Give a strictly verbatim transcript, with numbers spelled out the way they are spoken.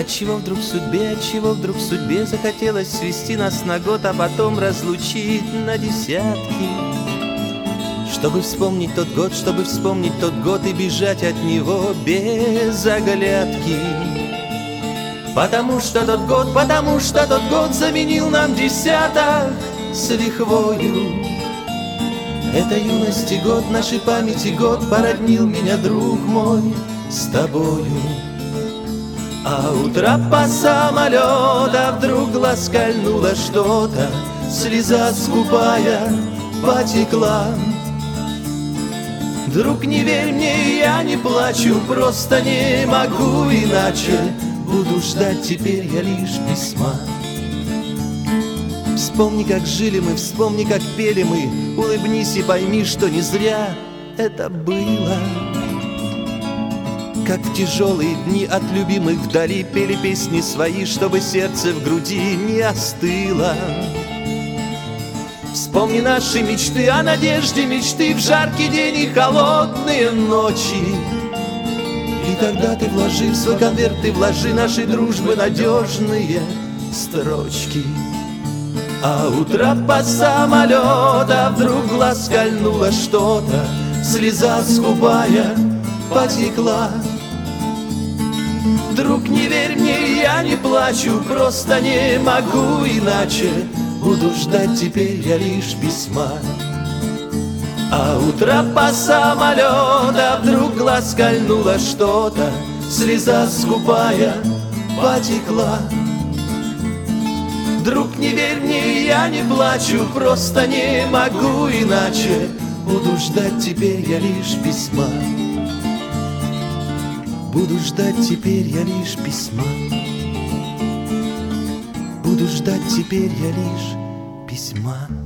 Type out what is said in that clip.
Отчего вдруг судьбе, отчего вдруг судьбе захотелось свести нас на год, а потом разлучить на десятки? Чтобы вспомнить тот год, чтобы вспомнить тот год и бежать от него без оглядки. Потому что тот год, потому что тот год заменил нам десяток с лихвою. Это юности год, нашей памяти год породнил меня, друг мой, с тобою. А у трапа самолета вдруг ласкальнуло что-то, слеза скупая потекла. Друг, не верь мне, я не плачу, просто не могу иначе. Буду ждать теперь я лишь письма. Вспомни, как жили мы, вспомни, как пели мы, улыбнись и пойми, что не зря это было. Как в тяжелые дни от любимых вдали пели песни свои, чтобы сердце в груди не остыло. Вспомни наши мечты о надежде, мечты в жаркий день и холодные ночи. И тогда ты вложи в свой конверт, ты вложи нашей дружбы надежные строчки. А у трапа самолета вдруг глаз кольнуло что-то, слеза скупая потекла. Друг, не верь мне, я не плачу, просто не могу иначе. Буду ждать теперь я лишь письма. А у трапа самолета вдруг глаз кольнуло что-то, слеза скупая потекла. Друг, не верь мне, я не плачу, просто не могу иначе. Буду ждать теперь я лишь письма. Буду ждать теперь я лишь письма. Буду ждать теперь я лишь письма.